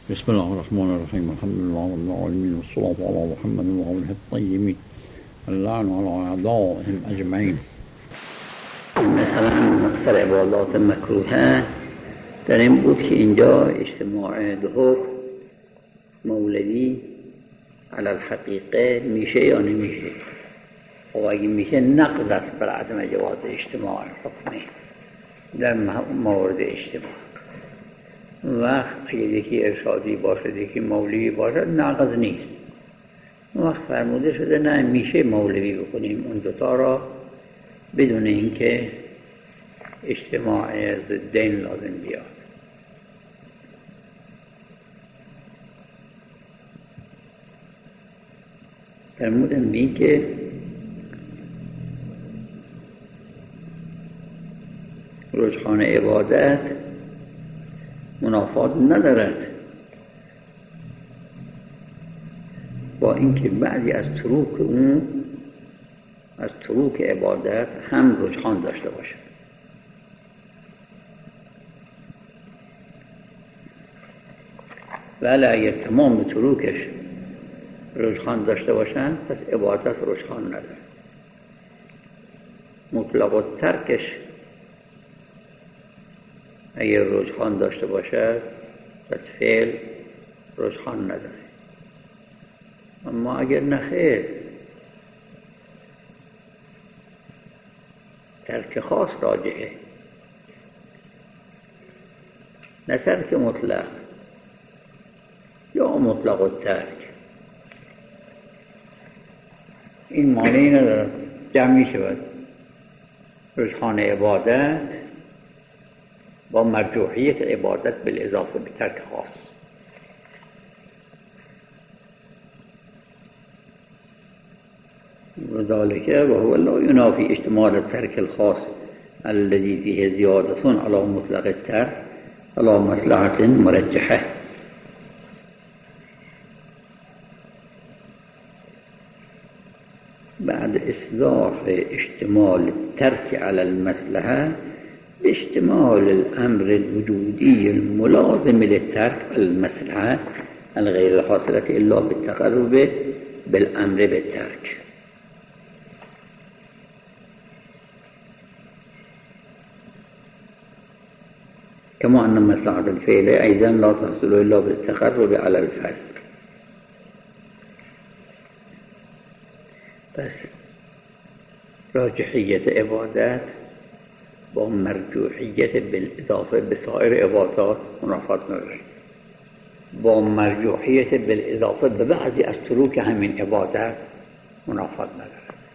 بسم الله الرحمن الرحيم. الحمد لله رب العالمين، والصلاة على محمد وآله الطيبين، اللعن على أعدائهم أجمعين. مثلا اکثر عبادات مکروهه در این بود که اینجا اجتماع دو مولوی علی الحقیقه میشه یا نمیشه. خب اگه میشه نقض است بر عدم جواز اجتماع حکمی در مورد اجتماع. وقت اگه یکی ارشادی باشه یکی مولوی باشه نقض نیست. وقت فرموده شده نه میشه مولوی بکنیم اون دوتا را بدون اینکه اجتماع ضدین لازم بیاد. فرمودن می که رجحان عبادت منافات ندارد با اینکه بعضی از تروک عبادت هم رجحان داشته باشه. ولی اگر تمام تروکش رجحان داشته باشن پس عبادت رجحان نداره. مطلق و ترکش اگر رجحان داشته باشه پس فعل رجحان نداره. اما اگر نخیر ترک خاص راجعه، نه ترک مطلق یا مطلق و ترک، این معنی نداره. جمعی شود رجحان عبادت با مرجوحیت عبادت بالاضافه به ترک خاص. وذلك وهو لا ينافي احتمال الترك الخاص الذي فيه زيادة على مطلق الترك على مصلحة مرجحة. بعد إصلاح اشتمال الترك على المصلحة باشتمال الأمر الوجودي الملازم للترك المصلحة الغير الحاصلة إلا بالتقرب بالأمر بالترك. كما أن مصلحة الفعل أيضا لا تحصل إلا بالتقرب على الفعل. بس راجحیت عبادت با مرجوحیت بالاضافه به سایر عبادات منافات نداره. با مرجوحیت بالاضافه به بعضی از تروک همین عبادت منافات نداره.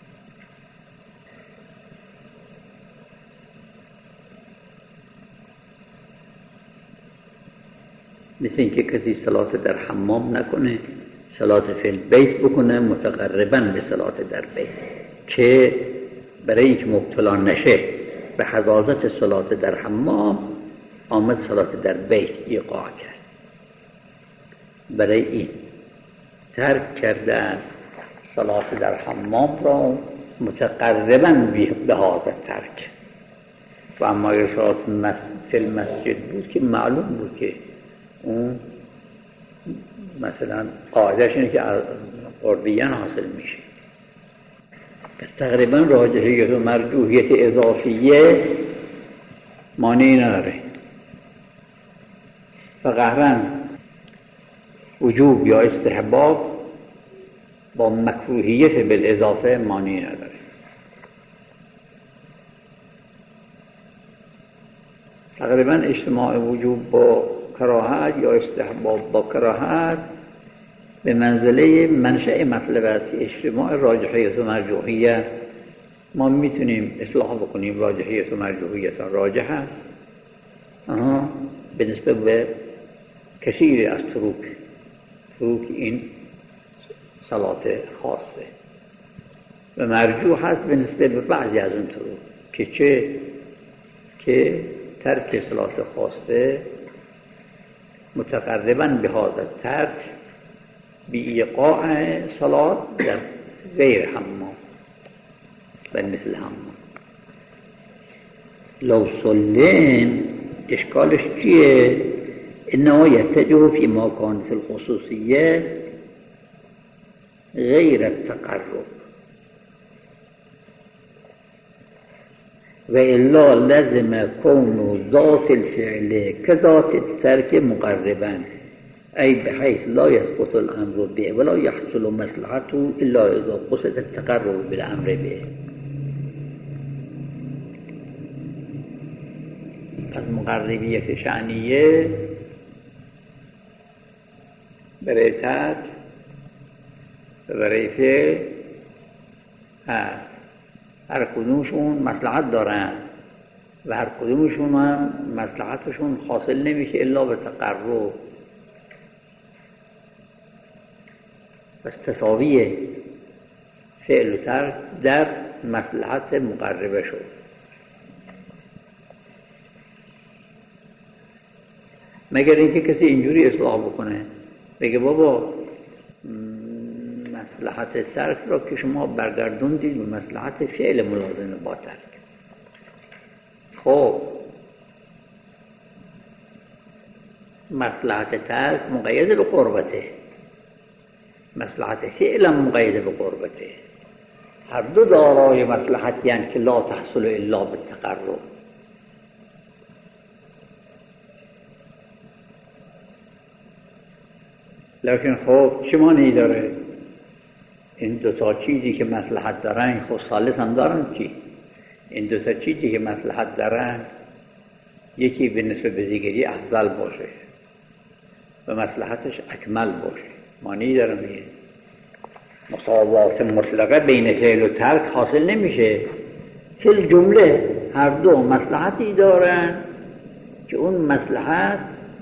مثل اینکه کسی صلات در حمام نکنه، صلات فی البیت بکنه متقرباً به صلات در بیت، که برای اینکه مبتلا نشه به حضاضت صلات در حمام آمد صلات در بیت ایقاع کرد. برای این ترک کرده است صلات در حمام را متقرباً به هذا ترک. و اما اگر صلات فی المسجد بود که معلوم بود که اون مثلا قاعدهش اینه که قربیان حاصل میشه. تقریبا راجحیت و مرجوحیت اضافیه مانعی نداره و قهرن وجوب یا استحباب با مکروهیت بالاضافه مانعی نداره. تقریبا اجتماع وجوب با کراهت یا استحباب با کراهت به منزله منشأ مطلب است که اجتماع راجحیت و مرجوحیت ما میتونیم اصلاح بکنیم. راجحیت و مرجوحیت راجح است به نسبت به کثیر از تروک این صلات خاصه و مرجوح است به نسبت به بعضی از اون تروک که ترک صلات خاصه متقرباً به هذا الترک بإيقاع صلاة در غیر حمام و مثل حمام. لو صلين اشکالش چیه؟ إنه يتجه فيما كان في الخصوصية غير التقرب، وإلا لازم كون ذات الفعل كذات الترك مقربا، أي بحيث لا يسقط الأمر به ولا يحصل مصلحته إلا إذا قصد التقرب بالأمر به. پس مقربیت شأنیه برای ترک و برای فعل هست. هر کدومشون مصلحت دارن و هر کدومشون هم مصلحتشون حاصل نمیشه الا به تقرب. پس تساوی فعل و ترک در مصلحت مقربه شد. مگر اینکه کسی اینجوری اصلاح بکنه بگه بابا مصلحت ترک را که شما برگردوندید به مصلحت فعل ملازم با ترک. خب مصلحت ترک مقید به قربته، مصلحت فعل مقید به قربته. هر دو دارای مصلحتی یعنی که لا تحصل الا بالتقرب. لیکن خب چه معنی داره؟ این دو تا چیزی که مصلحت دارن خب ثالث هم دارن چی؟ این دو تا چیزی که مصلحت دارن یکی به نسبت به دیگری افضل باشه و مصلحتش اکمل باشه. معنی داره میگه مساوات مطلقه بین فعل و ترک حاصل نمیشه. فی جمله هر دو مصلحتی دارن که اون مصلحت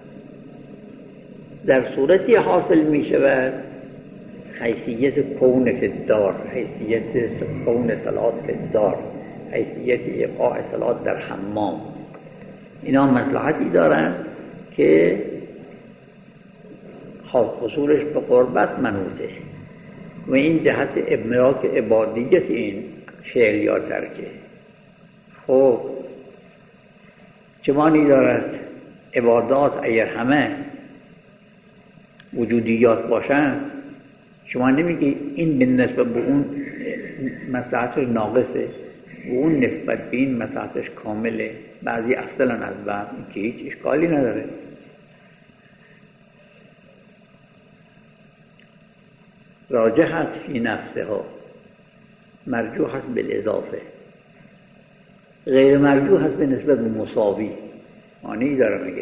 در صورتی حاصل می شود حیثیت کون فی الدار، حیثیت کون صلات فی الدار، حیثیت ایقاع صلات در حمام. اینا مصلحتی دارن که حصولش به قربت منوطه و این جهت ادراک عبادیت این فعل یا ترکه. خب چه معنی دارد؟ عبادات اگر همه وجودیات باشن شما نمیگی این به نسبت به اون مصلحتش ناقصه و اون نسبت به این مصلحتش کامله، بعضی اصلا از بعض که هیچ اشکالی نداره. راجح هست فی نفسه ها، مرجوح هست بالاضافه، غیر مرجوح هست به نسبت به مساوی. معنی داره میگه.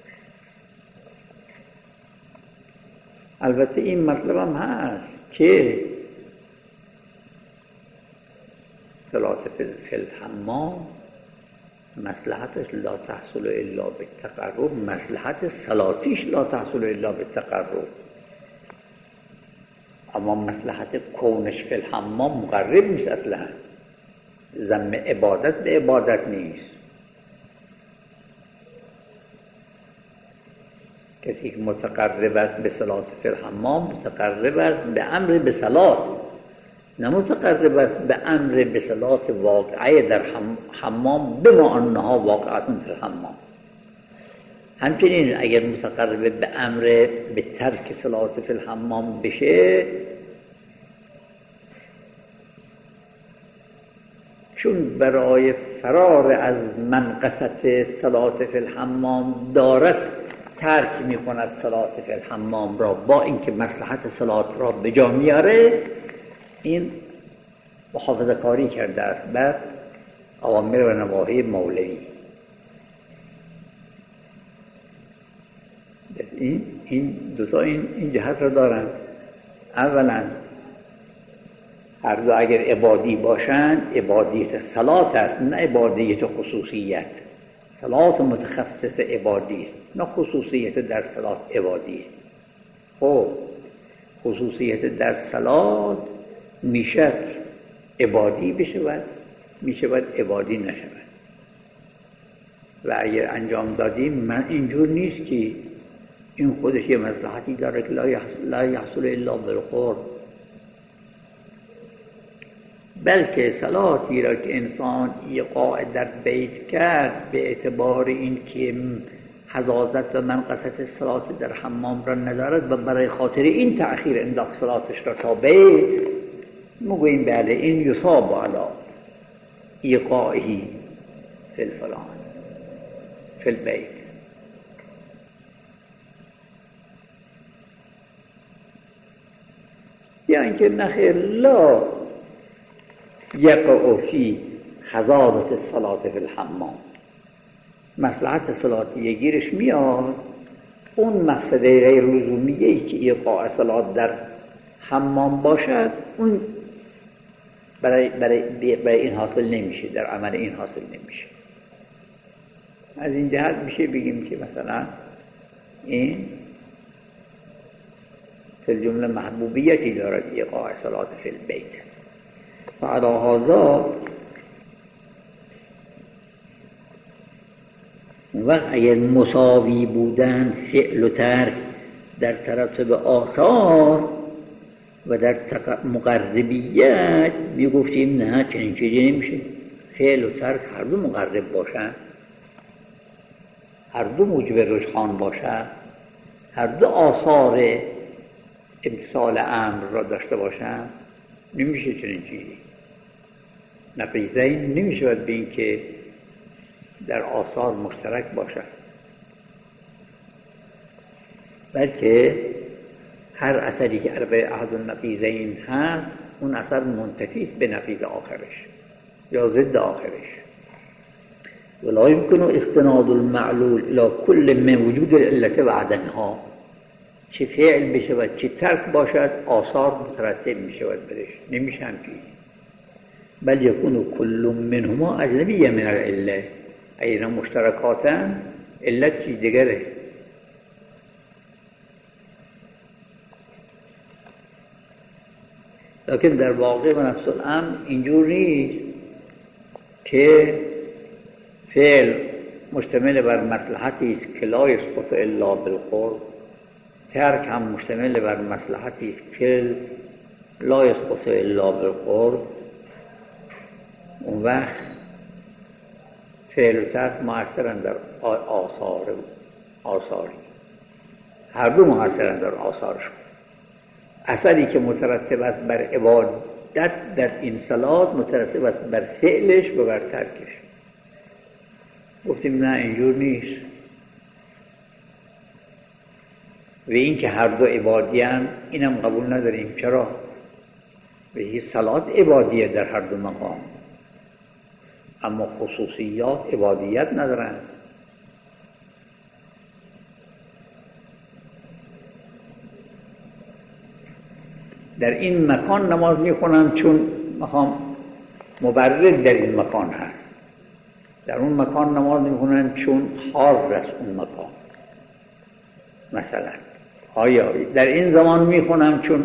البته این مطلب هم هست که صلات فی الحمام مصلحتش لا تحصل الا بالتقرب، مصلحت صلاتیش لا تحصل الا بالتقرب، اما مصلحت کونش فی الحمام مقرب نیست. اصلا ذم عبادت به عبادت نیست. کسی که متقرب است به صلات فی الحمام متقرب است به امر به صلات، نه متقرب است به امر به صلات واقعه در حمام بما انها واقعتون فی الحمام. همچنین اگر متقرب به امر به ترک صلات فی الحمام بشه، چون برای فرار از منقصت صلات فی الحمام دارد ترک می کند صلات فی الحمام را، با اینکه مصلحت صلات را به جا میاره، این محافظه کاری کرده است بر اوامر و نواهی مولوی. این دوتا این جهت را دارن. اولا هر دو اگر عبادی باشند عبادیت صلات است نه عبادیت خصوصیت. صلات متخصص عبادی است نه خصوصیت در صلات عبادی. خب خصوصیت در صلات میشد عبادی بشود، میشود عبادی نشود. و اگر انجام دادیم من اینجور نیست که این خودش یه مصلحتی داره که لا یحصل الا بالقرب، بلکه صلاتی را که انسان ایقاع در بیت کرد به اعتبار این که حضاضت و منقصت صلات در حمام را ندارد و برای خاطر این تأخیر انداخت صلاتش را تا بیت، میگوییم بله این یصاب علی ایقاعی فی الفلان فی البیت. یا اینکه نخیر لا یقع فی حضاضت الصلاة فی الحمام، مصلحت صلاتی گیرش میاد، اون مقصده غیر لزومیه‌ای که ایقاع صلات در حمام باشد اون برای این حاصل نمیشه، در عمل این حاصل نمیشه. از این جهت میشه بگیم که مثلا این فی الجمله محبوبیتی دارد ایقاع صلات فی البیت. فعلی هذا وقت اگر مساوی بودن فعل و ترک در ترتب آثار و در مقربیت میگفتیم نه چنین چیزی نمیشه. فعل و ترک هر دو مقرب باشن، هر دو موجب رجحان باشن، هر دو آثار امتثال امر را داشته باشن، نمیشه چنین چیزی. نقیضین نمیشه به این که در آثار مشترک باشد، بلکه هر اثری که عربه احد النقیضین هست اون اثر منتفی است به نقیض آخرش یا ضد آخرش. ولا يمكن استناد المعلول الى كل من وجود العلة و عدمها، چه فعل بشود چه ترک باشد آثار مترتب میشود برش، نمیشه همچنین. بل يكون كل منهما اجنبی من العله، اینا مشترکاتن علت چیز دیگره. لیکن در واقع و نفس الامر اینجور نیست که فعل مشتمل بر مصلحتی است که لا یسقط الا بالقرب، ترک هم مشتمل بر مصلحتی است که لا یسقط الا بالقرب. اون وقت فعل و ترک مؤثرند در آثاری، هر دو مؤثرند در آثارشون. اثری که مترتب است بر عبادت در این صلات مترتب است بر فعلش و بر ترکش. گفتیم نه اینجور نیست. و این که هر دو عبادی هم اینم قبول نداریم. چرا؟ به این صلات عبادیه در هر دو مقام، اما خصوصیات عبادیت ندارن. در این مکان نماز میخونم چون میخوام مبرد در این مکان هست، در اون مکان نماز میخونم چون حار است اون مکان. مثلا آیا در این زمان میخونم چون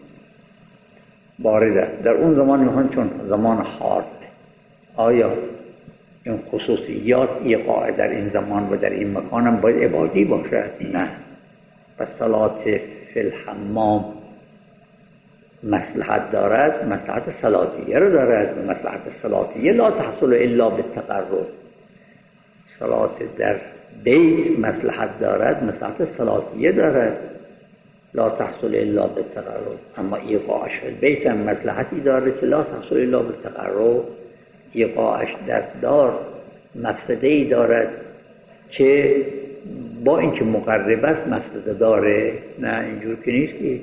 بارد است، در اون زمان میخونم چون زمان حار. آیا این خصوصیات ایقاع در این زمان و در این مکان هم باید عبادی باشد؟ نه. پس صلات فی الحمام مصلحت دارد، مصلحت صلاتیه رو دارد. مصلحت صلاتیه لا تحصل الا بالتقرب. صلات در بیت مصلحت دارد، مصلحت صلاتیه دارد، لا تحصل الا بالتقرب. اما ایقاعش فی البیت هم مصلحتی دارد که لا تحصل الا بالتقرب. ایقاعش در دار مفسده‌ای دارد که با اینکه مقرب است مفسده داره. نه اینجور که نیست که.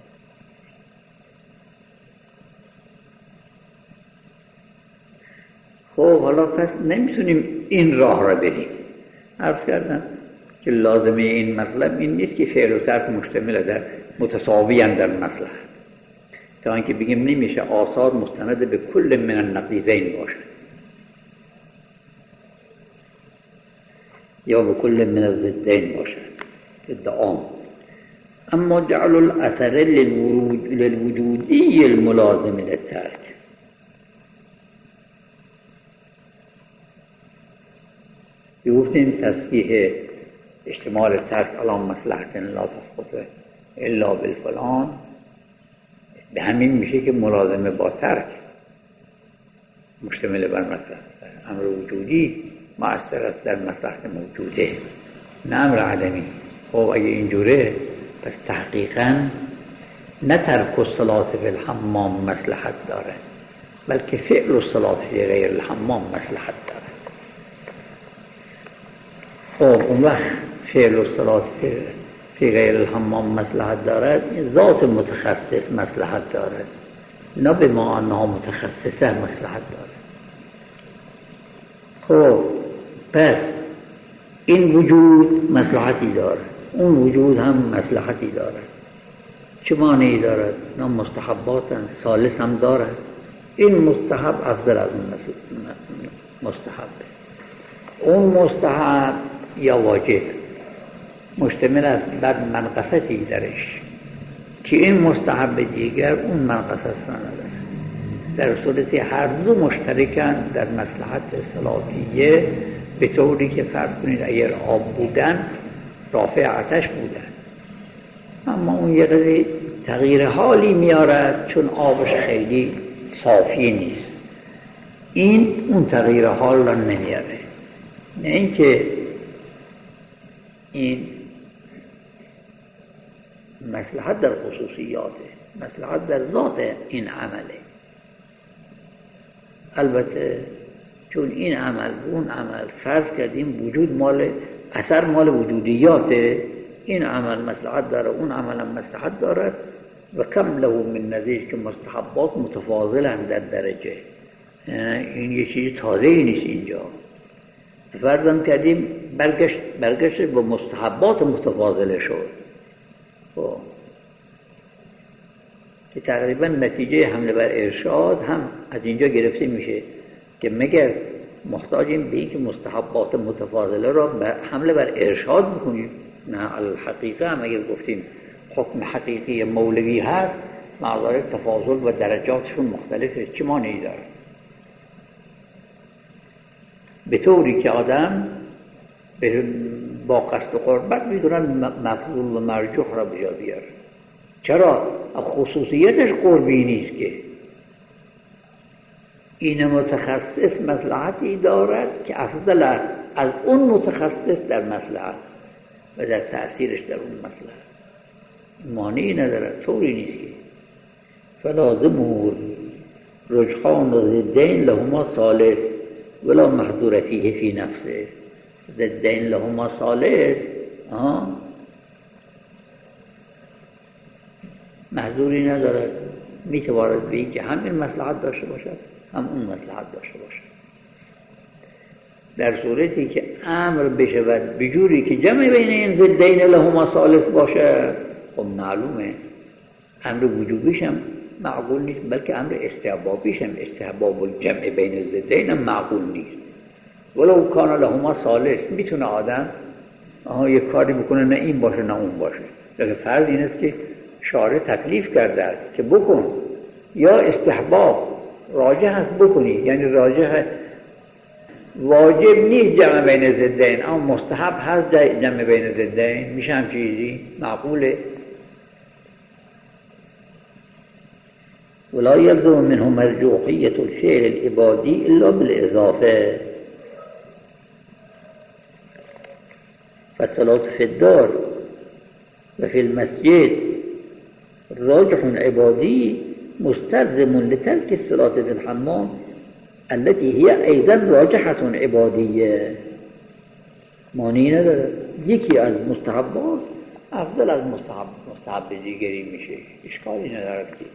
خب حالا پس نمیتونیم این راه را بریم. عرض کردم که لازمه این مطلب این نیست که فعل و ترک مشتمل در متساویاً در مصلحت، تا اینکه بگیم نمیشه آثار مستند به کل من النقیضین باشد یا به کل من الضدین باشد ادعام. اما جعل الاثر للوجودی الملازم للترک، گفتیم تصحیح اشتمال ترک علام مصلحت لا تسقط الا بالفلان، به همین میشه که ملازمه با ترک مشتمل بر مصلحت امر وجودی مؤثر است در مصلحت موجوده، نه امر عدمی. خب اگه اینجوره پس تحقیقاً نه ترک الصلاة فی الحمام مصلحت داره، بلکه فعل الصلاة فی غیر الحمام مصلحت داره. خب اون وقت فعل الصلاة فی غیر الحمام مصلحت دارد، ذات متخصص مصلحت دارد، نه به ما آنها متخصصه مصلحت دارد. خب پس این وجود مصلحتی دارد، اون وجود هم مصلحتی دارد. چه مانعی دارد؟ نه مستحبات ثالث هم دارد. این مستحب افضل از اون مستحبه. اون مستحب یا واجب مشتمل است بر منقصتی درش که این مستحب دیگر اون منقصت را نداره. در صورت هر دو مشترکن در مصلحت صلاتیه، به طوری که فرض کنید اگر آب بودن رافع آتش بودن، اما اون یه قضیه تغییر حالی میارد چون آبش خیلی صافی نیست. این اون تغییر حال را نمیاره. نه اینکه این مصلحت در خصوصیاته، مصلحت در ذات این عمله. البته چون این عمل اون عمل فرض کردیم وجود مال اثر مال وجودیاته، این عمل مصلحت داره، اون عمل هم مصلحت دارد و کم له من نظیر که مستحبات متفاضلند در درجه. این یه چیز تازه‌ای نیست. اینجا فرضاً کردیم برگشت به مستحبات متفاضله شد که تقریبا نتیجه حمله بر ارشاد هم از اینجا گرفته میشه که مگر محتاجیم به این که مستحبات متفاضله را حمله بر ارشاد بکنیم؟ نه، الحقیقه هم اگر گفتیم حکم حقیقی مولوی هست، معذارت تفاضل و درجاتشون مختلفه، چه مانعی داره؟ به طوری که آدم با قصد و قربت میدونن مفضول و مرجوح را بجا بیاره. چرا؟ خصوصیتش قربی نیست که این متخصص مصلحتی دارد که افضل است از اون متخصص در مصلحت و در تأثیرش در اون مصلحت. مانعی ندارد، طوری نیست که فلازمه رجحان ضدین لهما ثالث ولا محظور فیه فی نفسه. ضدین لهما ثالث محظوری ندارد، میتواند به این که هم این مصلحت داشته باشد هم اون مصلحت داشته باشد. در صورتی که امر بشود بجوری که جمع بین این ضدین لهما ثالث باشه، خب معلومه امر وجوبیش هم معقول نیست، بلکه امر استحبابیش هم، استحباب الجمع بین الضدین هم معقول نیست. ولو کان لهما ثالث، میتونه آدم یک کاری بکنه نه این باشه نه اون باشه، لیکن فرض این است که شارع تکلیف کرده است که بکن، یا استحباب راجح هست بکنی، یعنی راجح واجب نیست جمع بین ضدین، اما مستحب هست جمع بین ضدین، میشه هم چیزی معقوله. ولا يلزم منه مرجوحية الفعل العبادي إلا بالإضافة. فالصلاة في الدار وفي المسجد راجح عبادي مستلزم لترك الصلاة في الحمام التي هي أيضا راجحة عبادية. معنی نداره، یکی از مستحبات افضل از مستحب دیگری میشه، اشکالی ندارد که.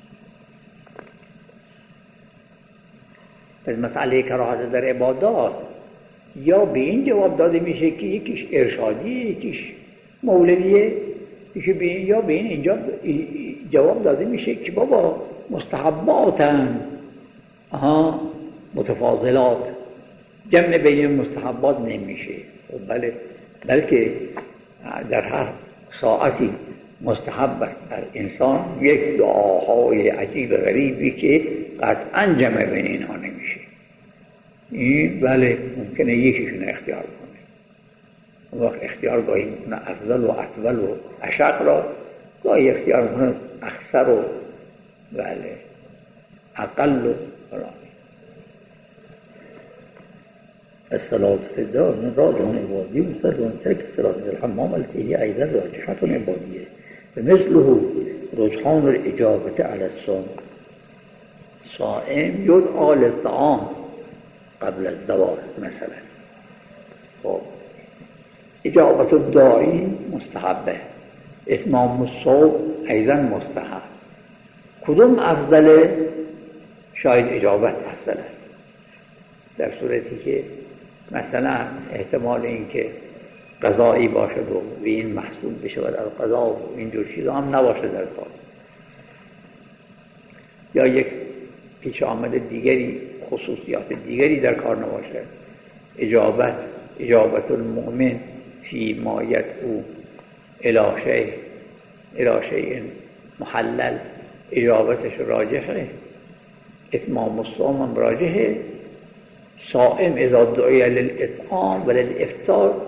پس مسئله کراهت در عبادات یا به این جواب داده میشه که یکیش ارشادیه یکیش مولویه، یا به این اینجا جواب داده میشه که بابا مستحباتن متفاضلات، جمع بین مستحبات نمیشه. بله، بلکه در هر ساعتی مستحب است در انسان یک دعاهای عجیب غریبی که قطعا جمع بین اینها نمیشه. این بله ممکنه یکیشون اختیار کنه، وقت اختیار گاهی میکنه افضل و اطول و اشق را، گاهی اختیار میکنه اخسر و بله اقل و الصلاة في الدار من راجع عبادي مصر ترك الصلاة في الحمام التي هي أيضا راجحة عبادية فمثله رجحان الإجابة على الصوم صائم يدعى للطعام قبل الزوال مثلا إجابة الداعي مستحبة إتمام الصوم أيضا مستحب کدوم افضله؟ شاید اجابت افضل است در صورتی که مثلا احتمال این که قضایی باشد و این محسوب بشود از قضا و اینجور چیزا هم نباشه در کار یا یک پیش آمد دیگری خصوصیات دیگری در کار نباشه اجابت المؤمن فی ما یدعو الی شیء محلل اجابتش راجحه اتمام الصوم راجحه صائم اذا دعی للاطعام و للافطار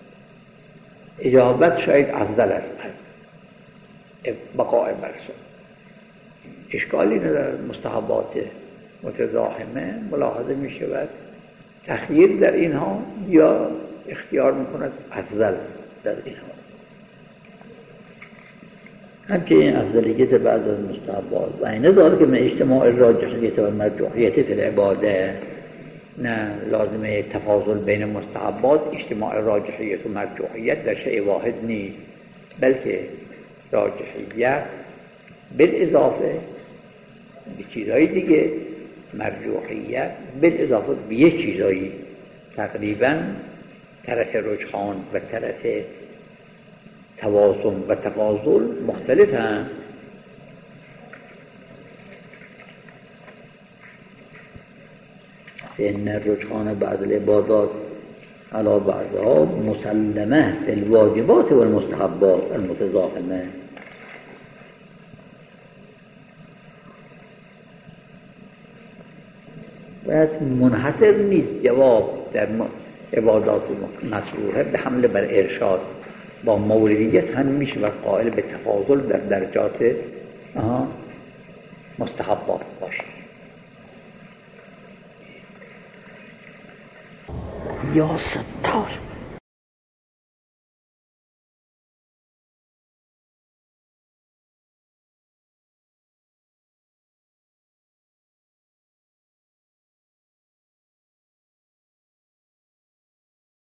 اجابت شاید افضل است از بقاء بر صوم اشکالی ندارد مستحبات متزاحمه ملاحظه می شود تخییر در اینها یا اختیار میکند افضل در اینها همچنین افضلیت بعض از مستحبات و این ذلك من اجتماع الراجحیت و المرجوحیت فی العباده نه لازمه تفاضل بین مستحبات اجتماع راجحیت و مرجوحیت در شیء واحد نیست بلکه راجحیت بالاضافه به چیزهای دیگه مرجوحیت بالاضافه به یک چیزایی تقریبا طرف رجحان و طرف توازن و تفاضل مختلف هم فإن الرجحان بعض العبادات على بعضها مسلمه في الواجبات والمستحبات المتزاحمه بس منحصر نیست جواب در عبادات مشروعه به حمله بر ارشاد با موردیت هم میشه و قائل به تفاضل در درجات مستحبات باشه یا ستار